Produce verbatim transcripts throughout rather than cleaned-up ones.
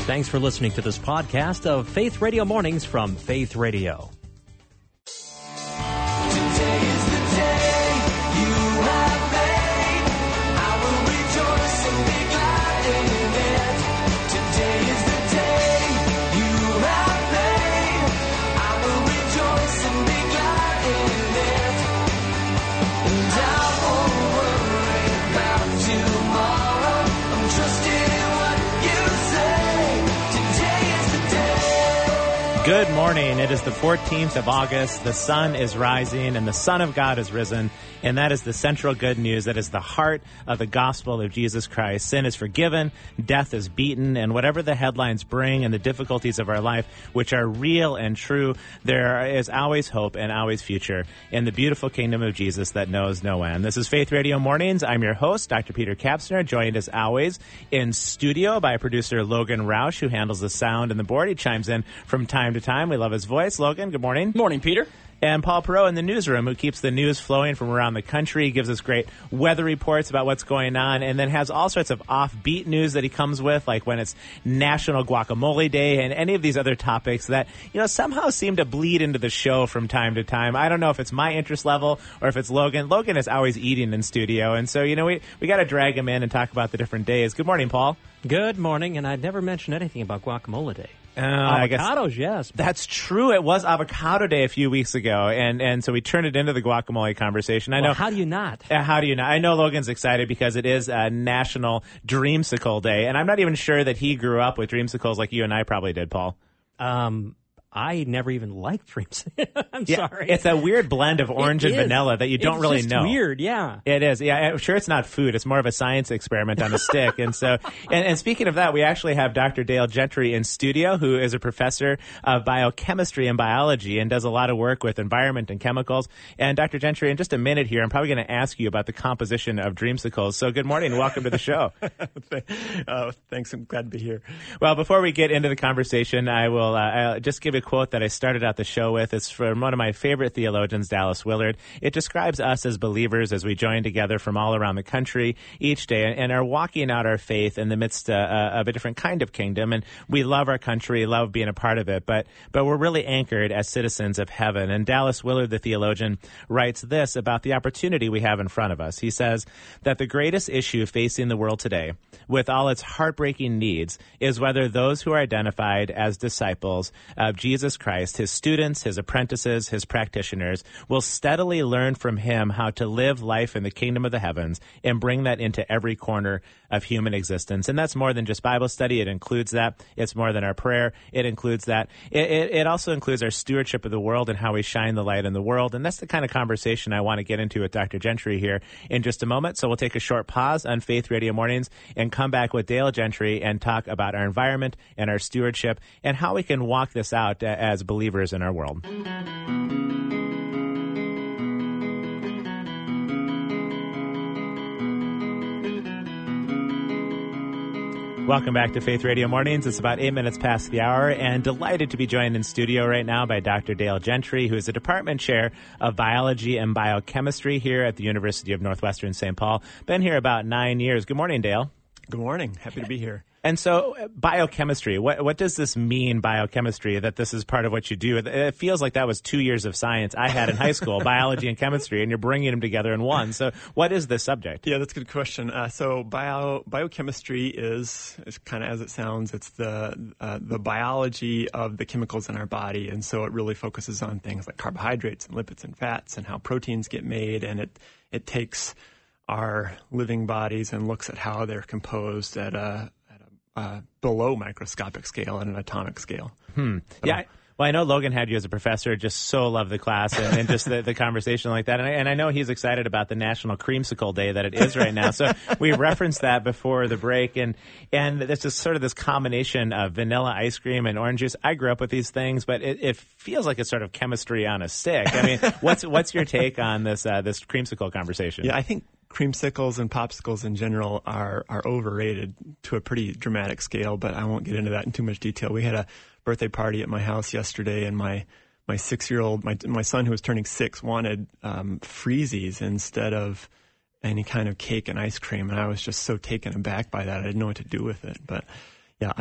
Thanks for listening to this podcast of Faith Radio Mornings from Faith Radio. Good morning. It is the fourteenth of August. The sun is rising and the Son of God is risen. And that is the central good news. That is the heart of the gospel of Jesus Christ. Sin is forgiven, death is beaten, and whatever the headlines bring and the difficulties of our life, which are real and true, there is always hope and always future in the beautiful kingdom of Jesus that knows no end. This is Faith Radio Mornings. I'm your host, Doctor Peter Kapsner, joined as always in studio by producer Logan Roush, who handles the sound and the board. He chimes in from time to time. We love his voice. Logan, good morning. Morning, Peter. And Paul Perot in the newsroom, who keeps the news flowing from around the country, gives us great weather reports about what's going on, and then has all sorts of offbeat news that he comes with, like when it's National Guacamole Day and any of these other topics that, you know, somehow seem to bleed into the show from time to time. I don't know if it's my interest level or if it's Logan. Logan is always eating in studio, and so, you know, we, we got to drag him in and talk about the different days. Good morning, Paul. Good morning, and I'd never mentioned anything about Guacamole Day. Uh, I guess Avocados, yes. That's true. It was Avocado Day a few weeks ago, and, and so we turned it into the guacamole conversation. I Well, know. how do you not? Uh, how do you not? I know Logan's excited because it is uh, National Dreamsicle Day, and I'm not even sure that he grew up with dreamsicles like you and I probably did, Paul. Um, I never even liked dreams. I'm Yeah, sorry. it's a weird blend of orange It and is. vanilla that you don't It's really just know. weird, yeah. It is. Yeah, I'm sure it's not food. It's more of a science experiment on a stick. And so, and, and speaking of that, we actually have Doctor Dale Gentry in studio, who is a professor of biochemistry and biology and does a lot of work with environment and chemicals. And Doctor Gentry, in just a minute here, I'm probably going to ask you about the composition of dreamsicles. So good morning and welcome to the show. uh, thanks. I'm glad to be here. Well, before we get into the conversation, I will uh, I'll just give a quote that I started out the show with. It's from one of my favorite theologians, Dallas Willard. It describes us as believers as we join together from all around the country each day and, and are walking out our faith in the midst uh, uh, of a different kind of kingdom. And we love our country, love being a part of it, but but we're really anchored as citizens of heaven. And Dallas Willard, the theologian, writes this about the opportunity we have in front of us. He says that the greatest issue facing the world today, with all its heartbreaking needs, is whether those who are identified as disciples of Jesus Christ, his students, his apprentices, his practitioners, will steadily learn from him how to live life in the kingdom of the heavens and bring that into every corner of human existence. And that's more than just Bible study. It includes that. It's more than our prayer. It includes that. It, it, it also includes our stewardship of the world and how we shine the light in the world. And that's the kind of conversation I want to get into with Doctor Gentry here in just a moment. So we'll take a short pause on Faith Radio Mornings and come back with Dale Gentry and talk about our environment and our stewardship and how we can walk this out uh, as believers in our world. Welcome back to Faith Radio Mornings. It's about eight minutes past the hour, and delighted to be joined in studio right now by Doctor Dale Gentry, who is the Department Chair of Biology and Biochemistry here at the University of Northwestern Saint Paul. Been here about nine years. Good morning, Dale. Good morning. Happy to be here. And so uh, biochemistry, what what does this mean, biochemistry, that this is part of what you do? It, it feels like that was two years of science I had in high school, biology and chemistry, and you're bringing them together in one. So what is this subject? Yeah, that's a good question. Uh, so bio biochemistry is, is kind of as it sounds. It's the uh, the biology of the chemicals in our body, and so it really focuses on things like carbohydrates and lipids and fats and how proteins get made, and it it takes our living bodies and looks at how they're composed at a Uh, below microscopic scale and an atomic scale. Hmm. So, yeah. I, well, I know Logan had you as a professor. Just so love the class and, and just the, the conversation like that. And I, and I know he's excited about the National Creamsicle Day that it is right now. So we referenced that before the break. And and there's just sort of this combination of vanilla ice cream and orange juice. I grew up with these things, but it, it feels like it's sort of chemistry on a stick. I mean, what's what's your take on this uh, this creamsicle conversation? Yeah, I think creamsicles and popsicles in general are are overrated to a pretty dramatic scale, but I won't get into that in too much detail. We had a birthday party at my house yesterday, and my my six-year-old, my my son who was turning six, wanted um, Freezies instead of any kind of cake and ice cream, and I was just so taken aback by that. I didn't know what to do with it. But yeah, I'm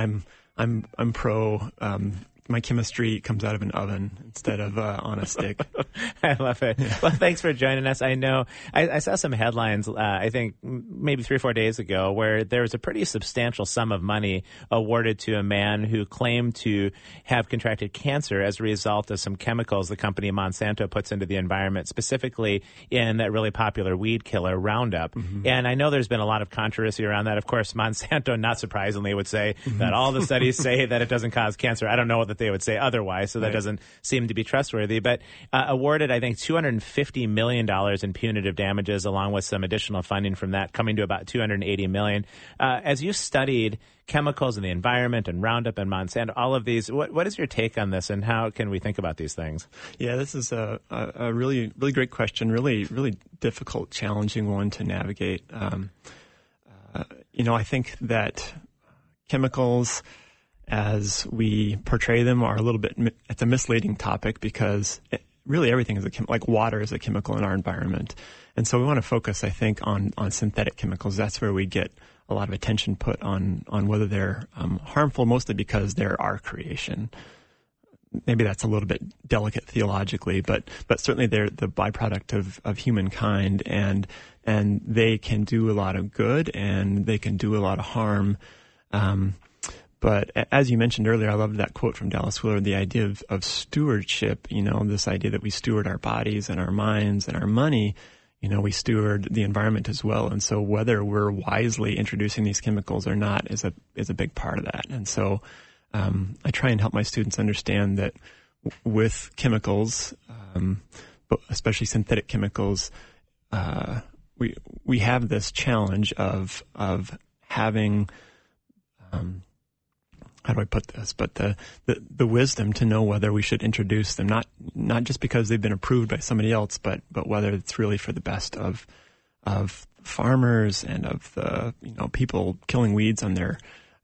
I'm I'm pro. Um, my chemistry comes out of an oven instead of uh, on a stick. I love it. Yeah. Well, thanks for joining us. I know I, I saw some headlines, uh, I think maybe three or four days ago, where there was a pretty substantial sum of money awarded to a man who claimed to have contracted cancer as a result of some chemicals the company Monsanto puts into the environment, specifically in that really popular weed killer Roundup. Mm-hmm. And I know there's been a lot of controversy around that. Of course, Monsanto, not surprisingly, would say mm-hmm. that all the studies say that it doesn't cause cancer. I don't know what they would say otherwise, so that right. doesn't seem to be trustworthy. But uh, awarded, I think, two hundred fifty million dollars in punitive damages, along with some additional funding from that, coming to about two hundred eighty million dollars. Uh, as you studied chemicals in the environment and Roundup and Monsanto, all of these, what, what is your take on this, and how can we think about these things? Yeah, this is a, a, a really, really great question, really, really difficult, challenging one to navigate. Um, uh, you know, I think that chemicals, as we portray them, are a little bit, it's a misleading topic because it, really everything is a chem- like water is a chemical in our environment. And so we want to focus, I think, on, on synthetic chemicals. That's where we get a lot of attention put on, on whether they're um, harmful, mostly because they're our creation. Maybe that's a little bit delicate theologically, but, but certainly they're the byproduct of, of humankind, and, and they can do a lot of good and they can do a lot of harm. Um, But as you mentioned earlier, I loved that quote from Dallas Willard, the idea of, of stewardship, you know, this idea that we steward our bodies and our minds and our money, you know, we steward the environment as well. And so whether we're wisely introducing these chemicals or not is a is a big part of that. And so um, I try and help my students understand that w- with chemicals, um, but especially synthetic chemicals, uh, we we have this challenge of of having um, how do I put this? But the, the, the wisdom to know whether we should introduce them, not not just because they've been approved by somebody else, but but whether it's really for the best of of farmers and of the you know people killing weeds on their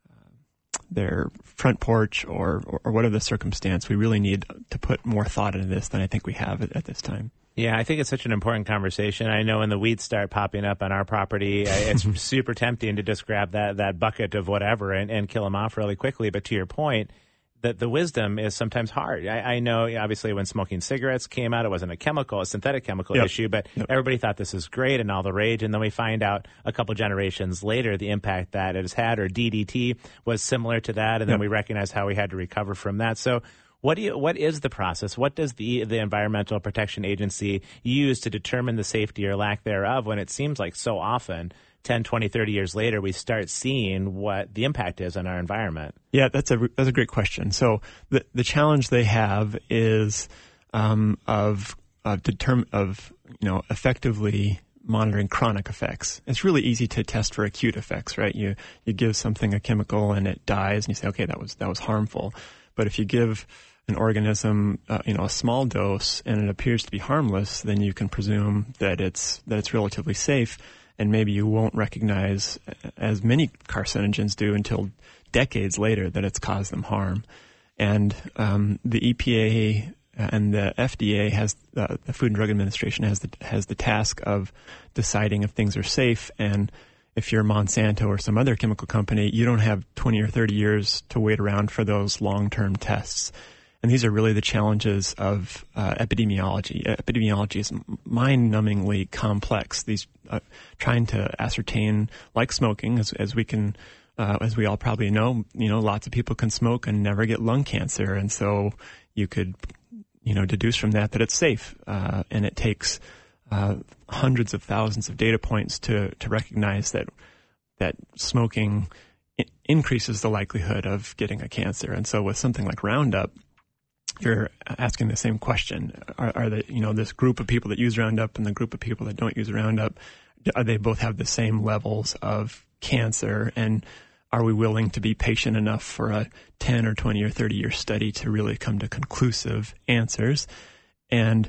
uh, their front porch or, or or whatever the circumstance. We really need to put more thought into this than I think we have at, at this time. Yeah, I think it's such an important conversation. I know when the weeds start popping up on our property, it's super tempting to just grab that, that bucket of whatever and, and kill them off really quickly. But to your point, that the wisdom is sometimes hard. I, I know, obviously, when smoking cigarettes came out, it wasn't a chemical, a synthetic chemical yep. issue, but yep. everybody thought this is great and all the rage. And then we find out a couple generations later the impact that it has had, or D D T was similar to that. And then yep. we recognize how we had to recover from that. So What do you, what is the process? What does the the Environmental Protection Agency use to determine the safety or lack thereof when it seems like so often, ten, twenty, thirty years later, we start seeing what the impact is on our environment? Yeah, that's a, that's a great question. So the, the challenge they have is um, of, of, determ- of, you know, effectively monitoring chronic effects. It's really easy to test for acute effects, right? You you give something a chemical and it dies and you say, okay, that was that was harmful. But if you give an organism, uh, you know, a small dose and it appears to be harmless, then you can presume that it's that it's relatively safe, and maybe you won't recognize, as many carcinogens do, until decades later that it's caused them harm. And um, the E P A and the F D A has uh, the Food and Drug Administration has the has the task of deciding if things are safe. And if you're Monsanto or some other chemical company, you don't have twenty or thirty years to wait around for those long-term tests. And these are really the challenges of uh, epidemiology. Epidemiology is mind-numbingly complex. These uh, trying to ascertain, like smoking, as, as we can, uh, as we all probably know, you know, lots of people can smoke and never get lung cancer, and so you could, you know, deduce from that that it's safe. Uh, and it takes uh, hundreds of thousands of data points to to recognize that that smoking I- increases the likelihood of getting a cancer. And so with something like Roundup, you're asking the same question. Are, are the, you know, this group of people that use Roundup and the group of people that don't use Roundup, are they both have the same levels of cancer? And are we willing to be patient enough for a ten or twenty or thirty year study to really come to conclusive answers? And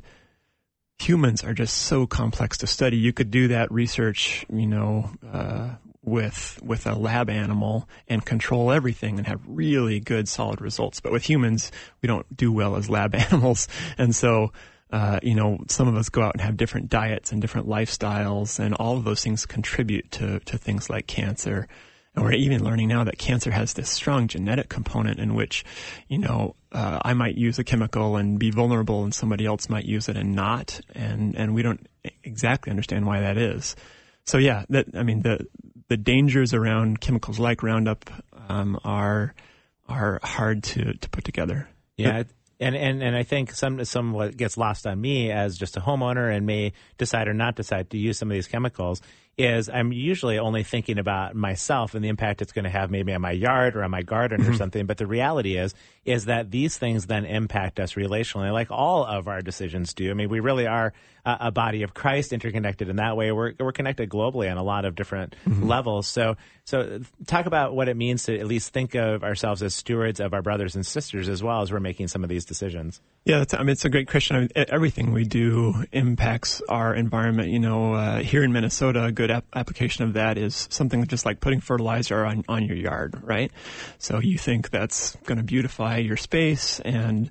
humans are just so complex to study. You could do that research, you know, uh, with with a lab animal and control everything and have really good, solid results. But with humans, we don't do well as lab animals. And so, uh, you know, some of us go out and have different diets and different lifestyles, and all of those things contribute to, to things like cancer. And we're even learning now that cancer has this strong genetic component in which, you know, uh, I might use a chemical and be vulnerable and somebody else might use it and not. And, and we don't exactly understand why that is. So yeah, that, I mean, the, the dangers around chemicals like Roundup, um, are, are hard to, to put together. Yeah. And, and, and I think some, some what gets lost on me as just a homeowner and may decide or not decide to use some of these chemicals is I'm usually only thinking about myself and the impact it's going to have maybe on my yard or on my garden mm-hmm. or something. But the reality is, is that these things then impact us relationally, like all of our decisions do. I mean, we really are a, a body of Christ, interconnected in that way. We're, we're connected globally on a lot of different mm-hmm. levels. So, so talk about what it means to at least think of ourselves as stewards of our brothers and sisters as well as we're making some of these decisions. Yeah, that's, I mean, it's a great question. I mean, everything we do impacts our environment. You know, uh, here in Minnesota, a good ap- application of that is something just like putting fertilizer on, on your yard, right? So you think that's going to beautify your space, and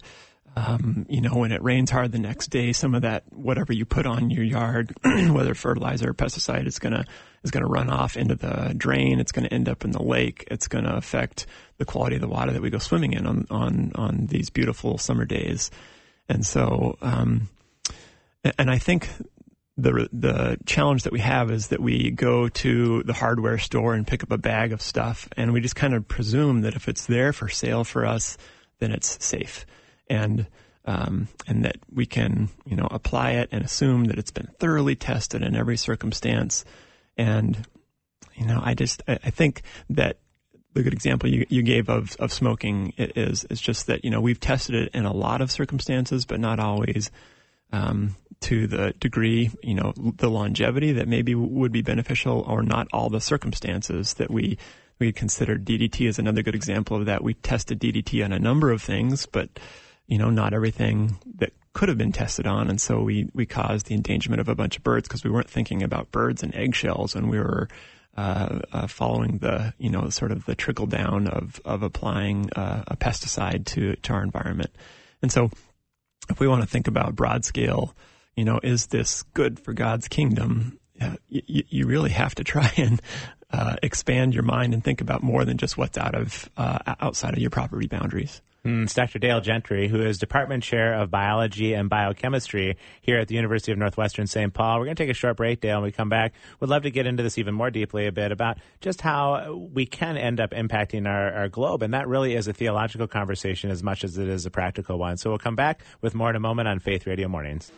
um, you know, when it rains hard the next day, some of that whatever you put on your yard, whether fertilizer or pesticide, is gonna is gonna run off into the drain. It's going to end up in the lake. It's going to affect the quality of the water that we go swimming in on on, on these beautiful summer days. And so, um, and I think the the challenge that we have is that we go to the hardware store and pick up a bag of stuff, and we just kind of presume that if it's there for sale for us, then it's safe, and um, and that we can, you know, apply it and assume that it's been thoroughly tested in every circumstance. And you know, I just I, I think that the good example you, you gave of of smoking is is just that, you know, we've tested it in a lot of circumstances, but not always um, to the degree, you know, the longevity that maybe would be beneficial, or not all the circumstances that we we considered. D D T is another good example of that. We tested D D T on a number of things, but, you know, not everything that could have been tested on. And so we, we caused the endangerment of a bunch of birds because we weren't thinking about birds and eggshells, and we were uh, uh, following the, you know, sort of the trickle down of, of applying uh, a pesticide to, to our environment. And so if we want to think about broad scale, you know, is this good for God's kingdom? Uh, you, you really have to try and uh, expand your mind and think about more than just what's out of uh, outside of your property boundaries. It's Doctor Dale Gentry, who is Department Chair of Biology and Biochemistry here at the University of Northwestern Saint Paul. We're going to take a short break, Dale, and we come back. We'd love to get into this even more deeply a bit about just how we can end up impacting our, our globe. And that really is a theological conversation as much as it is a practical one. So we'll come back with more in a moment on Faith Radio Mornings.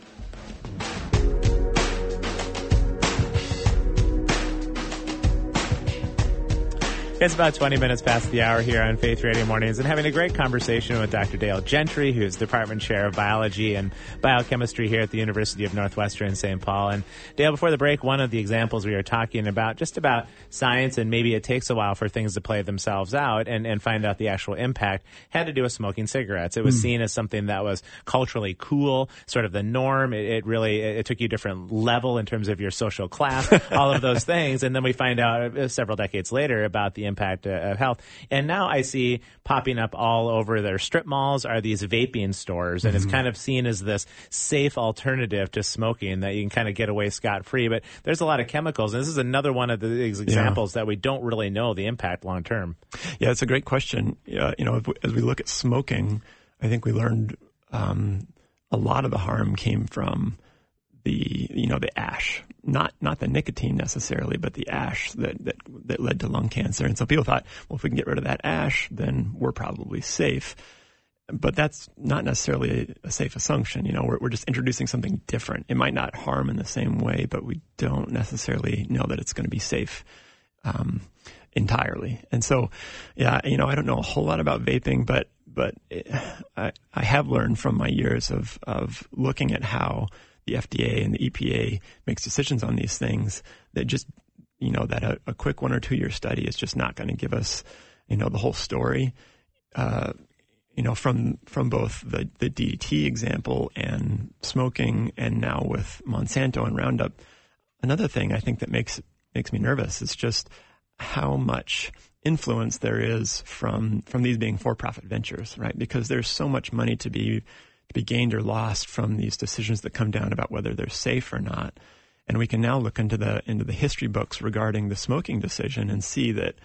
It's about twenty minutes past the hour here on Faith Radio Mornings, and having a great conversation with Doctor Dale Gentry, who's Department Chair of Biology and Biochemistry here at the University of Northwestern Saint Paul. And Dale, before the break, one of the examples we were talking about, just about science, and maybe it takes a while for things to play themselves out and, and find out the actual impact, had to do with smoking cigarettes. It was mm. seen as something that was culturally cool, sort of the norm. It, it really, it took you a different level in terms of your social class, all of those things. And then we find out several decades later about the impact of health. And now I see popping up all over their strip malls are these vaping stores, and mm-hmm. it's kind of seen as this safe alternative to smoking that you can kind of get away scot-free. But there's a lot of chemicals, and this is another one of these examples yeah. that we don't really know the impact long term. Yeah, it's a great question. Uh, you know, if we, as we look at smoking, I think we learned um, a lot of the harm came from the, you know, the ash, not, not the nicotine necessarily, but the ash that, that, that led to lung cancer. And so people thought, well, if we can get rid of that ash, then we're probably safe. But that's not necessarily a, a safe assumption. You know, we're, we're just introducing something different. It might not harm in the same way, but we don't necessarily know that it's going to be safe, um, entirely. And so, yeah, you know, I don't know a whole lot about vaping, but, but it, I, I have learned from my years of, of looking at how the F D A and the E P A makes decisions on these things, that just, you know, that a, a quick one or two year study is just not going to give us, you know, the whole story. Uh, you know, from, from both the, the D D T example and smoking, and now with Monsanto and Roundup. Another thing I think that makes, makes me nervous is just how much influence there is from, from these being for-profit ventures, right? Because there's so much money to be to be gained or lost from these decisions that come down about whether they're safe or not. And we can now look into the into the history books regarding the smoking decision and see that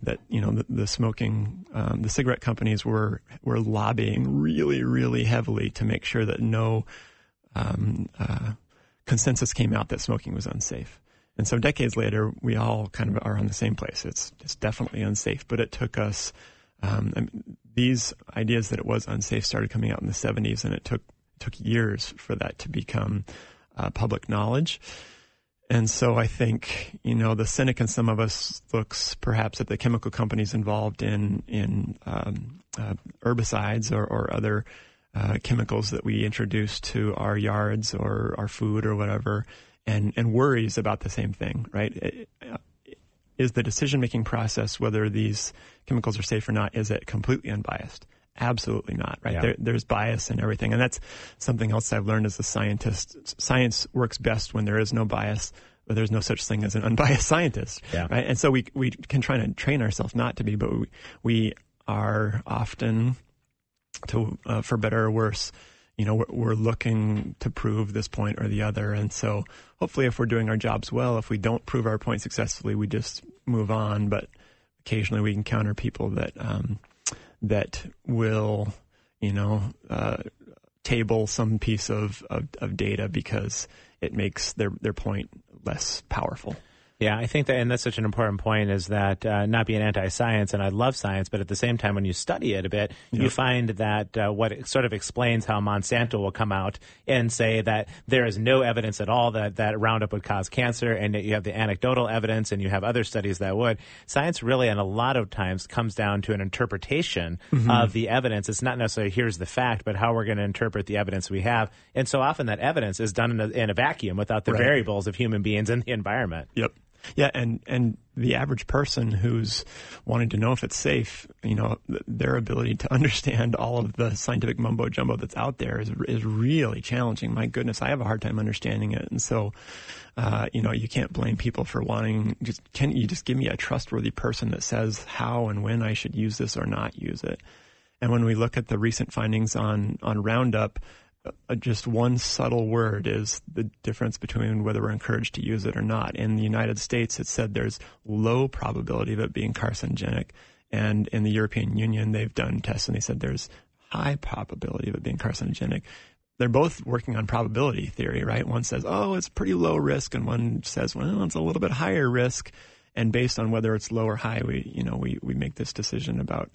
that you know the, the smoking, um, the cigarette companies were were lobbying really, really heavily to make sure that no um, uh, consensus came out that smoking was unsafe. And so decades later, we all kind of are on the same place. It's it's definitely unsafe, but it took us um, I mean, these ideas that it was unsafe started coming out in the seventies, and it took took years for that to become uh, public knowledge. And so I think, you know, the cynic in some of us looks perhaps at the chemical companies involved in in um, uh, herbicides or, or other uh, chemicals that we introduce to our yards or our food or whatever, and, and worries about the same thing, right? It, uh, is the decision-making process, whether these chemicals are safe or not, is it completely unbiased? Absolutely not, right? Yeah. There, there's bias in everything. And that's something else I've learned as a scientist. Science works best when there is no bias, but there's no such thing as an unbiased scientist, yeah. right? And so we we can try to train ourselves not to be, but we, we are often, to uh, for better or worse, you know, we're, we're looking to prove this point or the other. And so hopefully if we're doing our jobs well, if we don't prove our point successfully, we just move on. But occasionally we encounter people that um, that will, you know, uh, table some piece of, of, of data because it makes their, their point less powerful. Yeah, I think that, and that's such an important point, is that uh, not being anti-science, and I love science, but at the same time, when you study it a bit, yep. you find that uh, what it sort of explains how Monsanto will come out and say that there is no evidence at all that, that Roundup would cause cancer, and that you have the anecdotal evidence, and you have other studies that would. Science really, and a lot of times, comes down to an interpretation mm-hmm. of the evidence. It's not necessarily here's the fact, but how we're going to interpret the evidence we have. And so often that evidence is done in a, in a vacuum without the right. variables of human beings and the environment. Yep. Yeah, and, and the average person who's wanting to know if it's safe, you know, their ability to understand all of the scientific mumbo jumbo that's out there is is really challenging. My goodness, I have a hard time understanding it, and so, uh, you know, you can't blame people for wanting. Just can you just give me a trustworthy person that says how and when I should use this or not use it? And when we look at the recent findings on on Roundup, Uh, just one subtle word is the difference between whether we're encouraged to use it or not. In the United States, it said there's low probability of it being carcinogenic. And in the European Union, they've done tests and they said there's high probability of it being carcinogenic. They're both working on probability theory, right? One says, oh, it's pretty low risk. And one says, well, it's a little bit higher risk. And based on whether it's low or high, we, you know, we, we make this decision about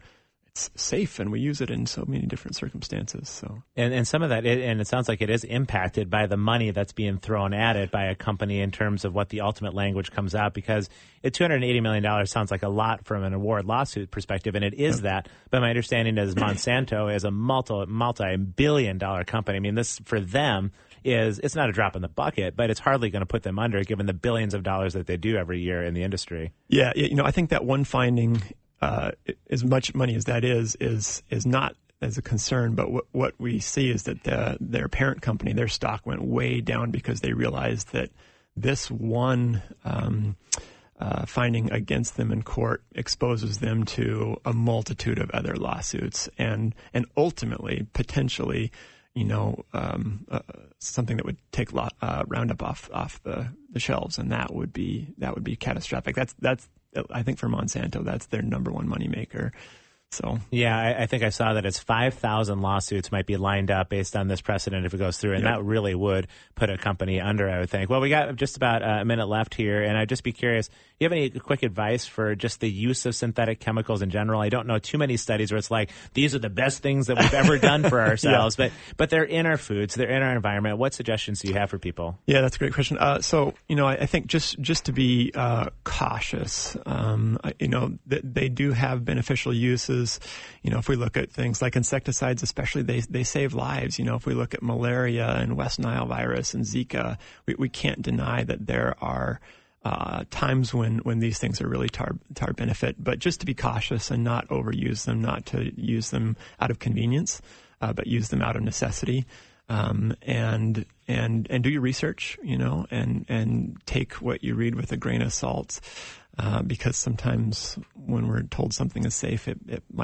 safe, and we use it in so many different circumstances. So, and and some of that, it, and it sounds like it is impacted by the money that's being thrown at it by a company in terms of what the ultimate language comes out. Because at two hundred eighty million dollars sounds like a lot from an award lawsuit perspective, and it is that. But my understanding is Monsanto is a multi multi billion dollar company. I mean, this for them is it's not a drop in the bucket, but it's hardly going to put them under, given the billions of dollars that they do every year in the industry. Yeah, you know, I think that one finding. Uh, as much money as that is, is is not as a concern, but what what we see is that the, their parent company, their stock went way down because they realized that this one um, uh, finding against them in court exposes them to a multitude of other lawsuits, and and ultimately, potentially, you know, um, uh, something that would take lo- uh, Roundup off off the, the shelves, and that would be that would be catastrophic. That's that's. I think for Monsanto, that's their number one moneymaker. So yeah, I, I think I saw that it's five thousand lawsuits might be lined up based on this precedent if it goes through, and yep. that really would put a company under, I would think. Well, we got just about a minute left here, and I'd just be curious, do you have any quick advice for just the use of synthetic chemicals in general? I don't know too many studies where it's like, these are the best things that we've ever done for ourselves, yeah. but but they're in our foods, they're in our environment. What suggestions do you have for people? Yeah, that's a great question. Uh, so, you know, I, I think just, just to be uh, cautious, um, you know, th- they do have beneficial uses. You know, if we look at things like insecticides, especially, they they save lives. You know, if we look at malaria and West Nile virus and Zika, we, we can't deny that there are uh, times when, when these things are really to our, to our benefit. But just to be cautious and not overuse them, not to use them out of convenience, uh, but use them out of necessity. Um, and and and do your research, you know, and and take what you read with a grain of salt, uh, because sometimes when we're told something is safe, it, it might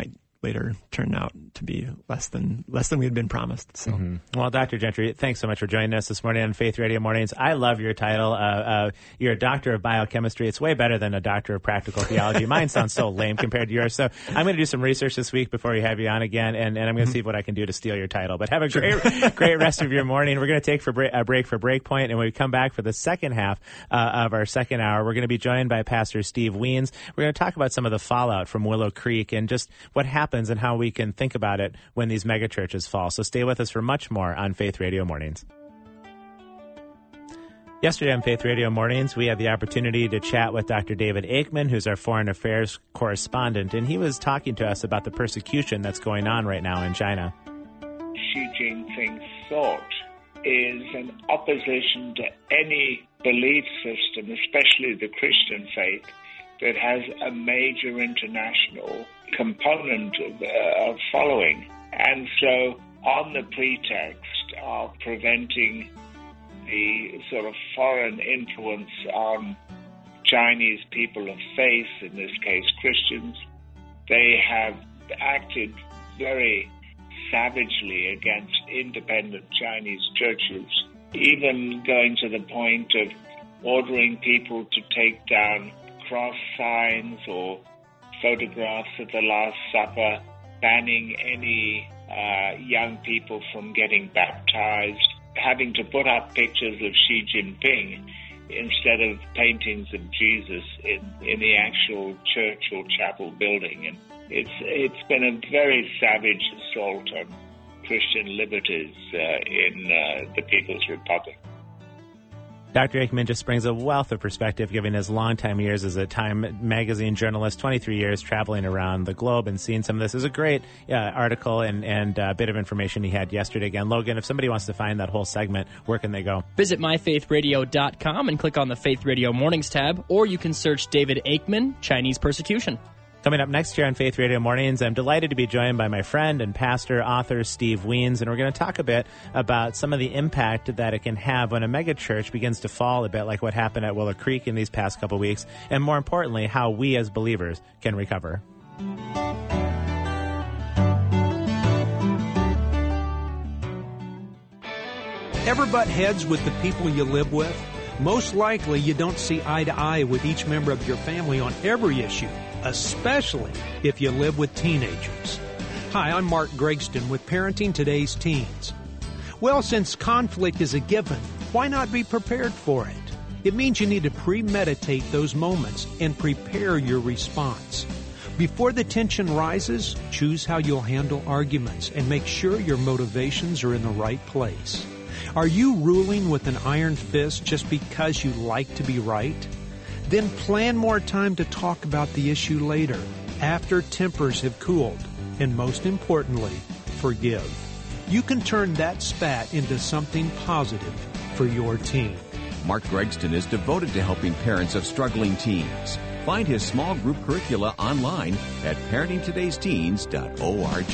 later turned out to be less than less than we had been promised. So, mm-hmm. Well, Doctor Gentry, thanks so much for joining us this morning on Faith Radio Mornings. I love your title. Uh, uh, you're a doctor of biochemistry. It's way better than a doctor of practical theology. Mine sounds so lame compared to yours. So I'm going to do some research this week before we have you on again, and, and I'm going to mm-hmm. see what I can do to steal your title. But have a great, great rest of your morning. We're going to take for break, a break for Breakpoint, and when we come back for the second half uh, of our second hour, we're going to be joined by Pastor Steve Wiens. We're going to talk about some of the fallout from Willow Creek and just what happens and how we can think about it when these megachurches fall. So stay with us for much more on Faith Radio Mornings. Yesterday on Faith Radio Mornings, we had the opportunity to chat with Doctor David Aikman, who's our foreign affairs correspondent, and he was talking to us about the persecution that's going on right now in China. Xi Jinping's thought is an opposition to any belief system, especially the Christian faith, that has a major international component of, uh, of following. And so, on the pretext of preventing the sort of foreign influence on Chinese people of faith, in this case Christians, they have acted very savagely against independent Chinese churches, even going to the point of ordering people to take down cross signs or photographs of the Last Supper, banning any uh, young people from getting baptized, having to put up pictures of Xi Jinping instead of paintings of Jesus in, in the actual church or chapel building. And it's it's been a very savage assault on Christian liberties uh, in uh, the People's Republic. Doctor Aikman just brings a wealth of perspective, given his longtime years as a Time magazine journalist, twenty-three years traveling around the globe and seeing some of this. Is a great uh, article and, and uh, bit of information he had yesterday. Again, Logan, if somebody wants to find that whole segment, where can they go? Visit my faith radio dot com and click on the Faith Radio Mornings tab, or you can search David Aikman, Chinese Persecution. Coming up next year on Faith Radio Mornings, I'm delighted to be joined by my friend and pastor, author Steve Wiens, and we're going to talk a bit about some of the impact that it can have when a megachurch begins to fall, a bit like what happened at Willow Creek in these past couple weeks, and more importantly, how we as believers can recover. Ever butt heads with the people you live with? Most likely you don't see eye to eye with each member of your family on every issue, especially if you live with teenagers. Hi, I'm Mark Gregston with Parenting Today's Teens. Well, since conflict is a given, why not be prepared for it? It means you need to premeditate those moments and prepare your response. Before the tension rises, choose how you'll handle arguments and make sure your motivations are in the right place. Are you ruling with an iron fist just because you like to be right? Then plan more time to talk about the issue later, after tempers have cooled. And most importantly, forgive. You can turn that spat into something positive for your teen. Mark Gregston is devoted to helping parents of struggling teens. Find his small group curricula online at parenting todays teens dot org.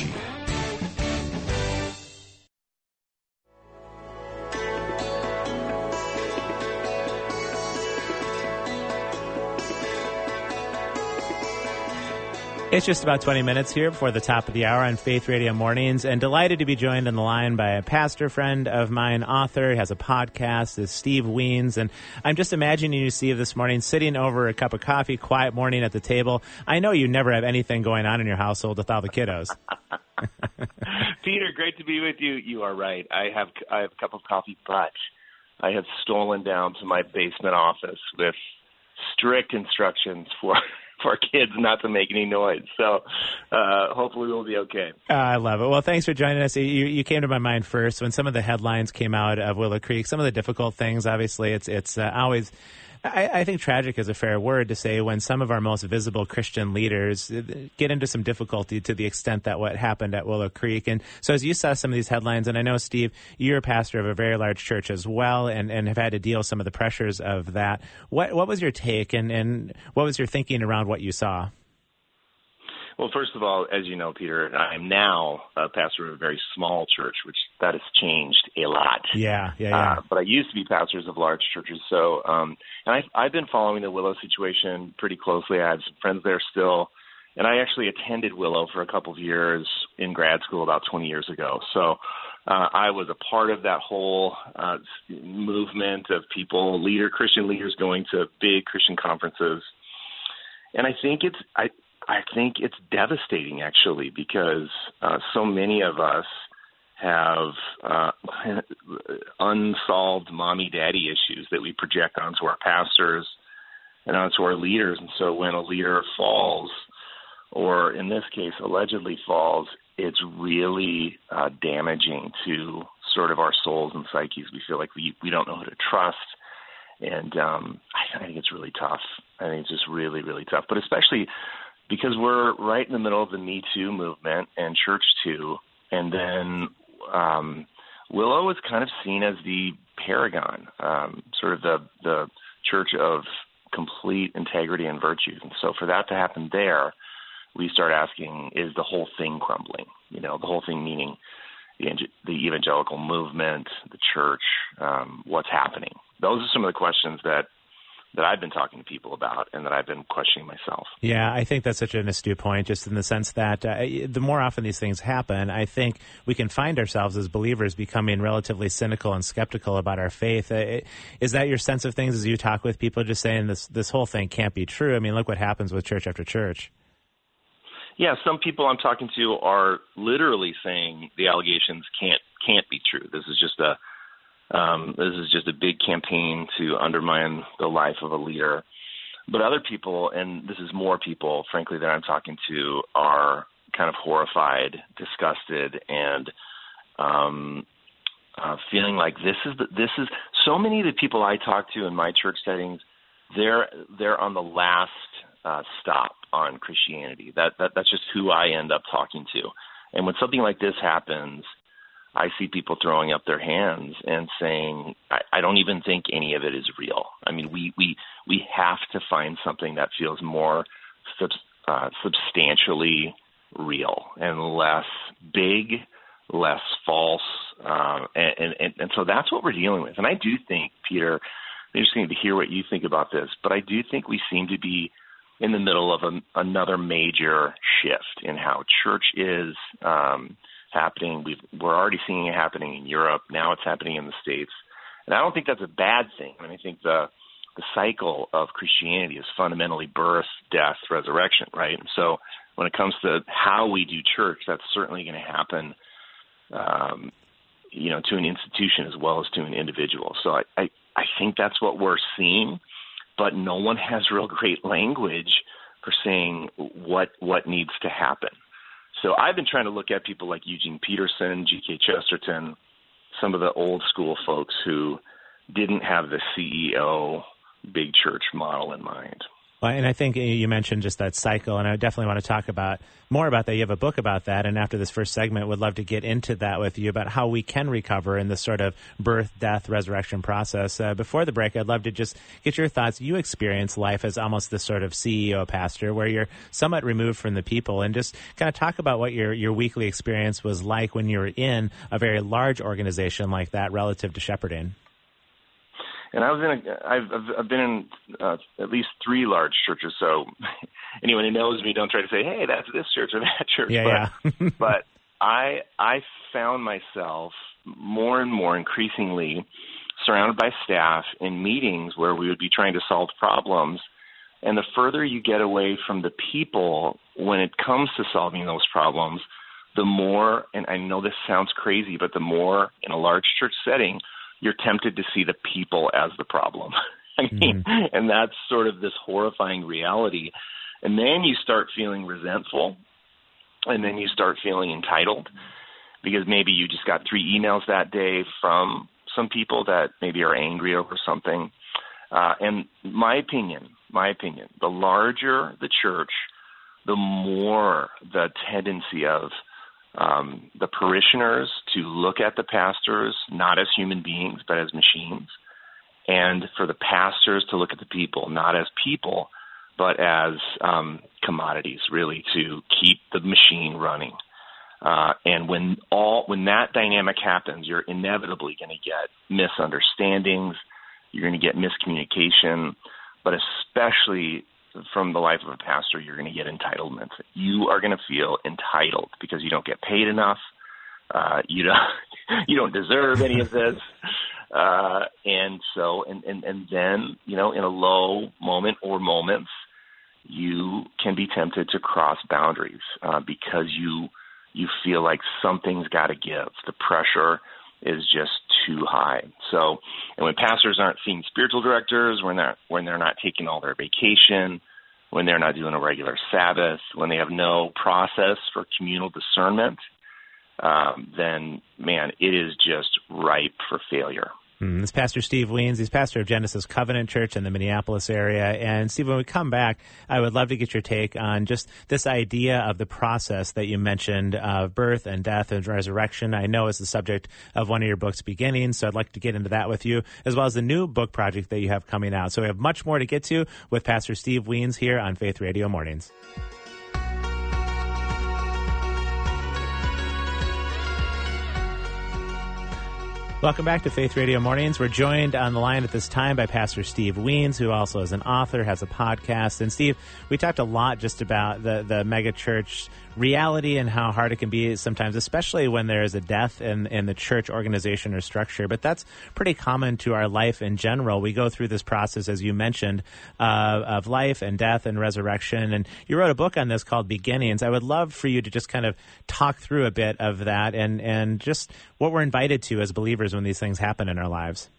It's just about twenty minutes here before the top of the hour on Faith Radio Mornings, and delighted to be joined on the line by a pastor friend of mine, author, has a podcast, is Steve Wiens, and I'm just imagining you, Steve, this morning sitting over a cup of coffee, quiet morning at the table. I know you never have anything going on in your household with all the kiddos. Peter, great to be with you. You are right. I have I have a cup of coffee, but I have stolen down to my basement office with strict instructions for for kids not to make any noise. So uh, hopefully we'll be okay. Uh, I love it. Well, thanks for joining us. You, you came to my mind first when some of the headlines came out of Willow Creek, some of the difficult things. Obviously, it's it's uh, always... I, I think tragic is a fair word to say when some of our most visible Christian leaders get into some difficulty to the extent that what happened at Willow Creek. And so as you saw some of these headlines, and I know, Steve, you're a pastor of a very large church as well and, and have had to deal with some of the pressures of that. What what was your take and, and what was your thinking around what you saw? Well, first of all, as you know, Peter, I am now a pastor of a very small church, which that has changed a lot. Yeah, yeah, yeah. Uh, but I used to be pastors of large churches. So, um, and I've, I've been following the Willow situation pretty closely. I have some friends there still. And I actually attended Willow for a couple of years in grad school about twenty years ago. So uh, I was a part of that whole uh, movement of people, leader Christian leaders going to big Christian conferences. And I think it's I I think it's devastating actually, because uh, so many of us have uh, unsolved mommy-daddy issues that we project onto our pastors and onto our leaders. And so when a leader falls, or in this case, allegedly falls, it's really uh, damaging to sort of our souls and psyches. We feel like we, we don't know who to trust. And um, I think it's really tough. I think it's just really, really tough. But especially because we're right in the middle of the Me Too movement and Church Too. And then um, Willow is kind of seen as the paragon, um, sort of the, the church of complete integrity and virtues. And so for that to happen there, we start asking, is the whole thing crumbling? You know, the whole thing meaning the, the evangelical movement, the church, um, what's happening? Those are some of the questions that that I've been talking to people about and that I've been questioning myself. Yeah, I think that's such an astute point, just in the sense that uh, the more often these things happen, I think we can find ourselves as believers becoming relatively cynical and skeptical about our faith. Uh, is that your sense of things as you talk with people, just saying this this whole thing can't be true? I mean, look what happens with church after church. Yeah, some people I'm talking to are literally saying the allegations can't can't be true. This is just a Um, this is just a big campaign to undermine the life of a leader. But other people, and this is more people, frankly, that I'm talking to, are kind of horrified, disgusted, and um, uh, feeling like this is the, this is so many of the people I talk to in my church settings. They're they're on the last uh, stop on Christianity. That, that that's just who I end up talking to. And when something like this happens, I see people throwing up their hands and saying, I, I don't even think any of it is real. I mean, we we, we have to find something that feels more sub, uh, substantially real and less big, less false. Um, and, and, and so that's what we're dealing with. And I do think, Peter, I'm interesting to hear what you think about this, but I do think we seem to be in the middle of a, another major shift in how church is um happening. We've, we're already seeing it happening in Europe. Now it's happening in the States. And I don't think that's a bad thing. I mean, I think the the cycle of Christianity is fundamentally birth, death, resurrection, right? And so when it comes to how we do church, that's certainly going to happen, um, you know, to an institution as well as to an individual. So I, I, I think that's what we're seeing, but no one has real great language for saying what what needs to happen. So I've been trying to look at people like Eugene Peterson, G K Chesterton, some of the old school folks who didn't have the C E O big church model in mind. Well, and I think you mentioned just that cycle, and I definitely want to talk about more about that. You have a book about that, and after this first segment, would love to get into that with you about how we can recover in this sort of birth, death, resurrection process. Uh, before the break, I'd love to just get your thoughts. You experience life as almost this sort of C E O pastor where you're somewhat removed from the people, and just kind of talk about what your, your weekly experience was like when you were in a very large organization like that relative to shepherding. And I was in a, I've, I've been in uh, at least three large churches. So anyone who knows me, don't try to say, hey, that's this church or that church. Yeah, but, yeah. but I, I found myself more and more increasingly surrounded by staff in meetings where we would be trying to solve problems. And the further you get away from the people when it comes to solving those problems, the more, and I know this sounds crazy, but the more in a large church setting, you're tempted to see the people as the problem. I mean, mm-hmm. and that's sort of this horrifying reality. And then you start feeling resentful, and then you start feeling entitled because maybe you just got three emails that day from some people that maybe are angry over something. Uh, and my opinion, my opinion, the larger the church, the more the tendency of Um, the parishioners to look at the pastors not as human beings but as machines, and for the pastors to look at the people not as people but as um, commodities, really, to keep the machine running. Uh, and when all when that dynamic happens, you're inevitably going to get misunderstandings, you're going to get miscommunication, but especially from the life of a pastor, you're going to get entitlement. You are going to feel entitled because you don't get paid enough. Uh, you don't you don't deserve any of this. Uh, and so, and, and, and then, you know, in a low moment or moments, you can be tempted to cross boundaries uh, because you you feel like something's got to give. The pressure is just too high. So, and when pastors aren't seeing spiritual directors, when they're when they're not taking all their vacation, when they're not doing a regular Sabbath, when they have no process for communal discernment, um, then man, it is just ripe for failure. Mm, this is Pastor Steve Wiens. He's pastor of Genesis Covenant Church in the Minneapolis area. And Steve, when we come back, I would love to get your take on just this idea of the process that you mentioned of birth and death and resurrection. I know it's the subject of one of your books, Beginnings, so I'd like to get into that with you, as well as the new book project that you have coming out. So we have much more to get to with Pastor Steve Wiens here on Faith Radio Mornings. Welcome back to Faith Radio Mornings. We're joined on the line at this time by Pastor Steve Wiens, who also is an author, has a podcast. And Steve, we talked a lot just about the, the mega church reality and how hard it can be sometimes, especially when there is a death in, in the church organization or structure. But that's pretty common to our life in general. We go through this process, as you mentioned, uh, of life and death and resurrection. And you wrote a book on this called Beginnings. I would love for you to just kind of talk through a bit of that and, and just what we're invited to as believers when these things happen in our lives.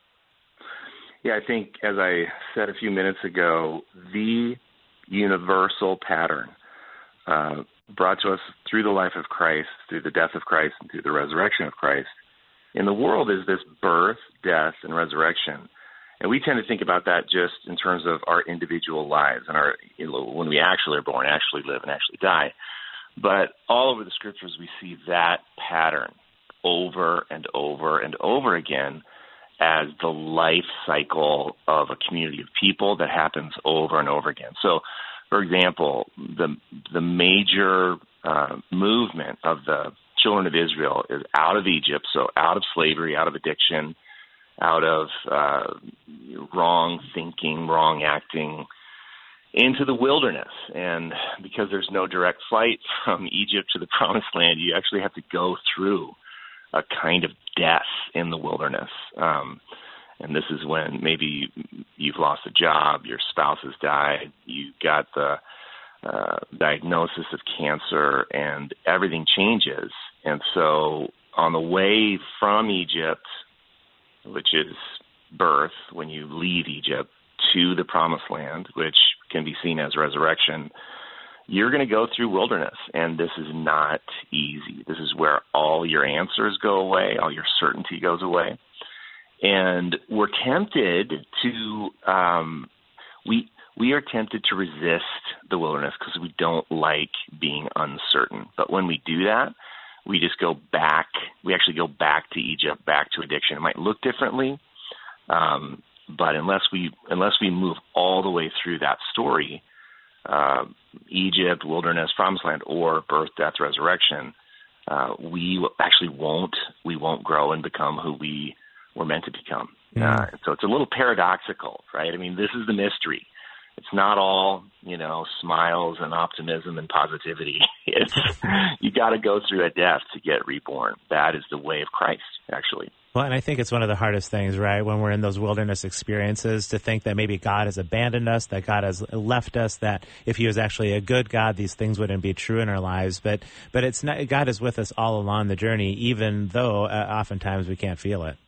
Yeah, I think, as I said a few minutes ago, the universal pattern uh, brought to us through the life of Christ, through the death of Christ, and through the resurrection of Christ in the world is this birth, death, and resurrection. And we tend to think about that just in terms of our individual lives and our, you know, when we actually are born, actually live, and actually die. But all over the scriptures, we see that pattern over and over and over again as the life cycle of a community of people that happens over and over again. So, for example, the the major uh, movement of the children of Israel is out of Egypt, so out of slavery, out of addiction, out of uh, wrong thinking, wrong acting, into the wilderness. And because there's no direct flight from Egypt to the Promised Land, you actually have to go through a kind of death in the wilderness. Um, and this is when maybe you've lost a job, your spouse has died, you got the uh, diagnosis of cancer, and everything changes. And so on the way from Egypt, which is birth, when you leave Egypt, to the Promised Land, which can be seen as resurrection, you're going to go through wilderness, and this is not easy. This is where all your answers go away, all your certainty goes away. And we're tempted to, um, we we are tempted to resist the wilderness because we don't like being uncertain. But when we do that, we just go back, we actually go back to Egypt, back to addiction. It might look differently, um, but unless we unless we move all the way through that story, uh, Egypt, wilderness, Promised Land, or birth, death, resurrection, uh, we actually won't we won't grow and become who we were meant to become. Yeah. Uh, so it's a little paradoxical, right? I mean, this is the mystery. It's not all, you know, smiles and optimism and positivity. It's you got to go through a death to get reborn. That is the way of Christ, actually. Well, and I think it's one of the hardest things, right, when we're in those wilderness experiences, to think that maybe God has abandoned us, that God has left us, that if he was actually a good God, these things wouldn't be true in our lives. But but it's not, God is with us all along the journey, even though uh, oftentimes we can't feel it.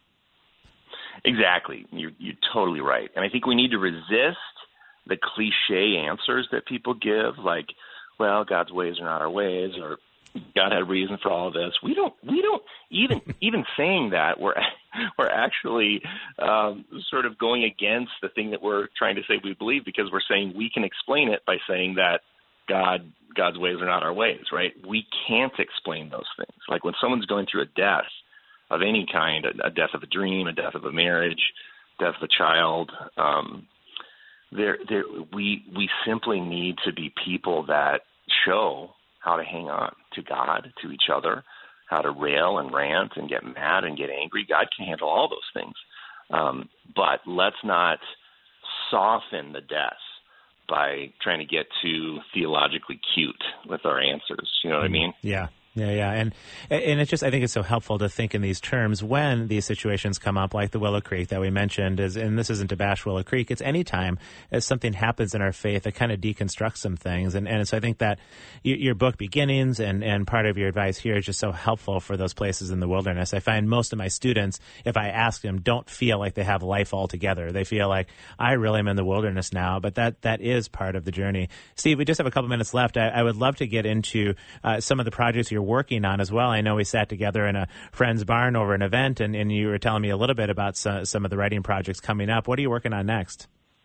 Exactly. You're, you're totally right. And I think we need to resist the cliche answers that people give, like, well, God's ways are not our ways, or God had a reason for all of this. We don't, we don't even, even saying that, we're, we're actually um, sort of going against the thing that we're trying to say we believe, because we're saying we can explain it by saying that God, God's ways are not our ways, right? We can't explain those things. Like when someone's going through a death of any kind, a, a death of a dream, a death of a marriage, death of a child, um, there, there, we, we simply need to be people that show how to hang on to God, to each other, how to rail and rant and get mad and get angry. God can handle all those things. Um, but let's not soften the death by trying to get too theologically cute with our answers. You know what I mean? Yeah. Yeah, yeah, and and it's just I think it's so helpful to think in these terms when these situations come up, like the Willow Creek that we mentioned. Is and this isn't to bash Willow Creek. It's any time as something happens in our faith that kind of deconstructs some things, and and so I think that your, your book Beginnings and and part of your advice here is just so helpful for those places in the wilderness. I find most of my students, if I ask them, don't feel like they have life all together. They feel like I really am in the wilderness now, but that that is part of the journey. Steve, we just have a couple minutes left. I, I would love to get into uh, some of the projects you're working on as well. I know we sat together in a friend's barn over an event, and, and you were telling me a little bit about some, some of the writing projects coming up. What are you working on next?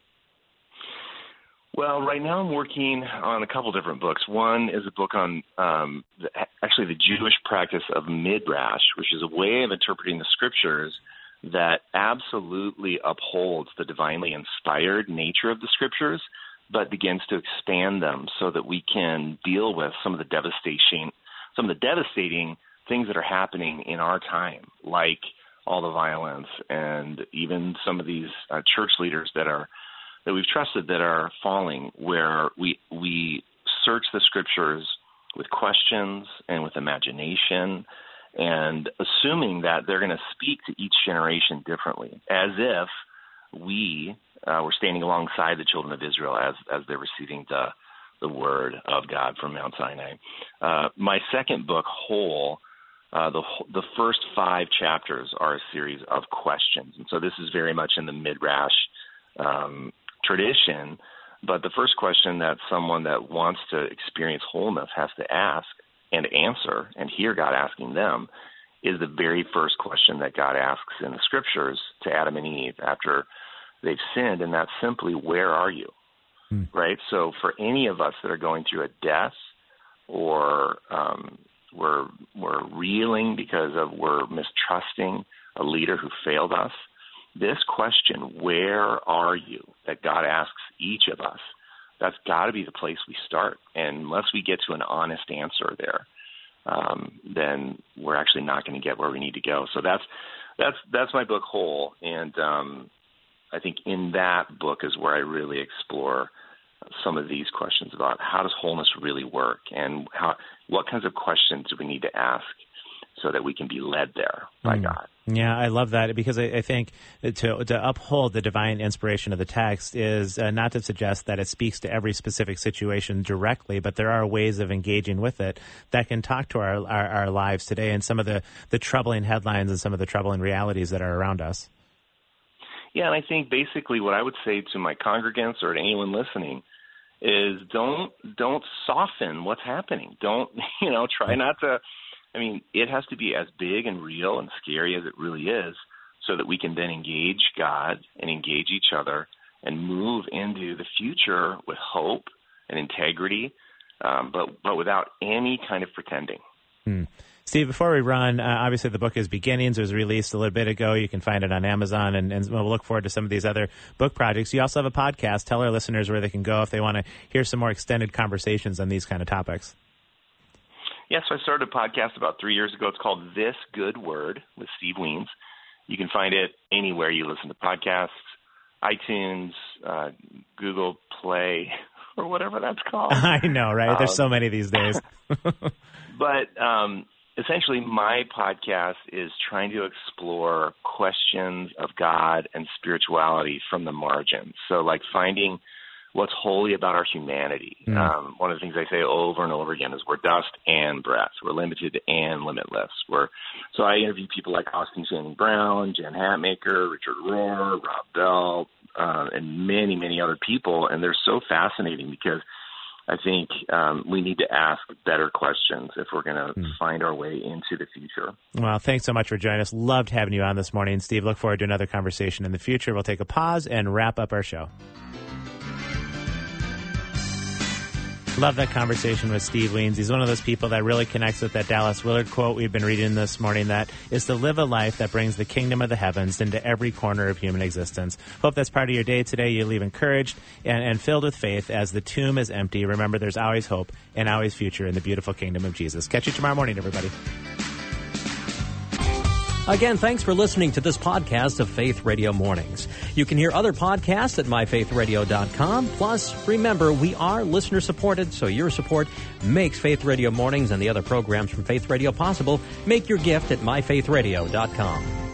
Well, right now I'm working on a couple different books. One is a book on um, the, actually the Jewish practice of midrash, which is a way of interpreting the scriptures that absolutely upholds the divinely inspired nature of the scriptures, but begins to expand them so that we can deal with some of the devastation some of the devastating things that are happening in our time, like all the violence and even some of these uh, church leaders that are that we've trusted that are falling, where we we search the scriptures with questions and with imagination and assuming that they're going to speak to each generation differently, as if we uh, were standing alongside the children of Israel as as they're receiving the the word of God from Mount Sinai. Uh, my second book, Whole, uh, the the first five chapters are a series of questions. And so this is very much in the Midrash um, tradition, but the first question that someone that wants to experience wholeness has to ask and answer and hear God asking them is the very first question that God asks in the scriptures to Adam and Eve after they've sinned, and that's simply, where are you? Right? So for any of us that are going through a death or um, we're, we're reeling because of we're mistrusting a leader who failed us, this question, where are you, that God asks each of us, that's got to be the place we start. And unless we get to an honest answer there, um, then we're actually not going to get where we need to go. So that's that's that's my book, Whole. And um, I think in that book is where I really explore some of these questions about how does wholeness really work, and how what kinds of questions do we need to ask so that we can be led there by mm. God. Yeah, I love that, because I, I think to to uphold the divine inspiration of the text is uh, not to suggest that it speaks to every specific situation directly, but there are ways of engaging with it that can talk to our, our, our lives today and some of the, the troubling headlines and some of the troubling realities that are around us. Yeah, and I think basically what I would say to my congregants or to anyone listening is don't don't soften what's happening. Don't, you know, try not to, I mean, it has to be as big and real and scary as it really is so that we can then engage God and engage each other and move into the future with hope and integrity, um, but, but without any kind of pretending. Hmm. Steve, before we run, uh, obviously the book is Beginnings. It was released a little bit ago. You can find it on Amazon, and, and we'll look forward to some of these other book projects. You also have a podcast. Tell our listeners where they can go if they want to hear some more extended conversations on these kind of topics. Yes, yeah, so I started a podcast about three years ago. It's called This Good Word with Steve Wiens. You can find it anywhere you listen to podcasts, iTunes, uh, Google Play, or whatever that's called. I know, right? Um, There's so many these days. But um, essentially, my podcast is trying to explore questions of God and spirituality from the margins. So, like finding what's holy about our humanity. Mm. Um, one of the things I say over and over again is we're dust and breath. We're limited and limitless. We're so I interview people like Austin Channing Brown, Jen Hatmaker, Richard Rohr, Rob Bell, uh, and many, many other people, and they're so fascinating because I think um, we need to ask better questions if we're going to mm. find our way into the future. Well, thanks so much for joining us. Loved having you on this morning, Steve. Look forward to another conversation in the future. We'll take a pause and wrap up our show. Love that conversation with Steve Wiens. He's one of those people that really connects with that Dallas Willard quote we've been reading this morning, that is to live a life that brings the kingdom of the heavens into every corner of human existence. Hope that's part of your day today. You leave encouraged and, and filled with faith as the tomb is empty. Remember, there's always hope and always future in the beautiful kingdom of Jesus. Catch you tomorrow morning, everybody. Again, thanks for listening to this podcast of Faith Radio Mornings. You can hear other podcasts at my faith radio dot com. Plus, remember, we are listener-supported, so your support makes Faith Radio Mornings and the other programs from Faith Radio possible. Make your gift at my faith radio dot com.